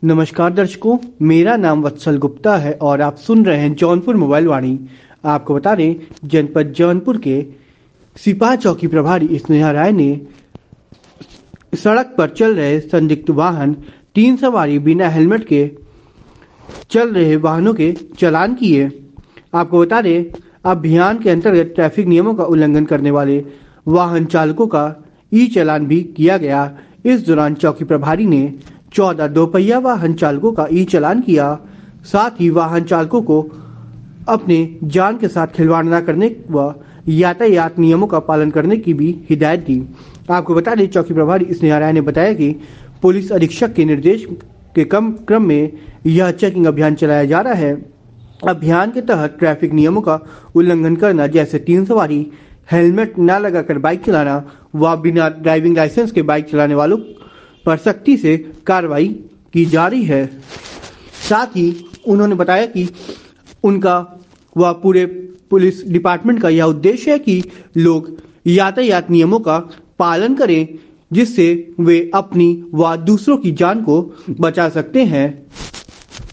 नमस्कार दर्शकों, मेरा नाम वत्सल गुप्ता है और आप सुन रहे हैं जौनपुर मोबाइल वाणी। आपको बता दें, जनपद जौनपुर के सिपाही चौकी प्रभारी स्नेहा राय ने सड़क पर चल रहे संदिग्ध वाहन 3 सवारी बिना हेलमेट के चल रहे वाहनों के चालान किए। आपको बता दें, अभियान के अंतर्गत ट्रैफिक नियमों का उल्लंघन करने वाले वाहन चालकों का ई चालान भी किया गया। इस दौरान चौकी प्रभारी ने 14 दोपहिया वाहन चालकों का ई चालान किया। साथ ही वाहन चालकों को अपने जान के साथ खिलवाड़ न करने व यातायात नियमों का पालन करने की भी हिदायत दी। आपको बता दें, चौकी प्रभारी स्नेहा राय ने बताया कि पुलिस अधीक्षक के निर्देश के क्रम में यह चेकिंग अभियान चलाया जा रहा है। अभियान के तहत ट्रैफिक नियमों का उल्लंघन करना, जैसे 3 सवारी, हेलमेट न लगाकर बाइक चलाना व बिना ड्राइविंग लाइसेंस के बाइक चलाने वालों पर सख्ती से कार्रवाई की जा रही है। साथ ही उन्होंने बताया कि उनका व पूरे पुलिस डिपार्टमेंट का यह उद्देश्य है कि लोग यातायात नियमों का पालन करें, जिससे वे अपनी व दूसरों की जान को बचा सकते हैं।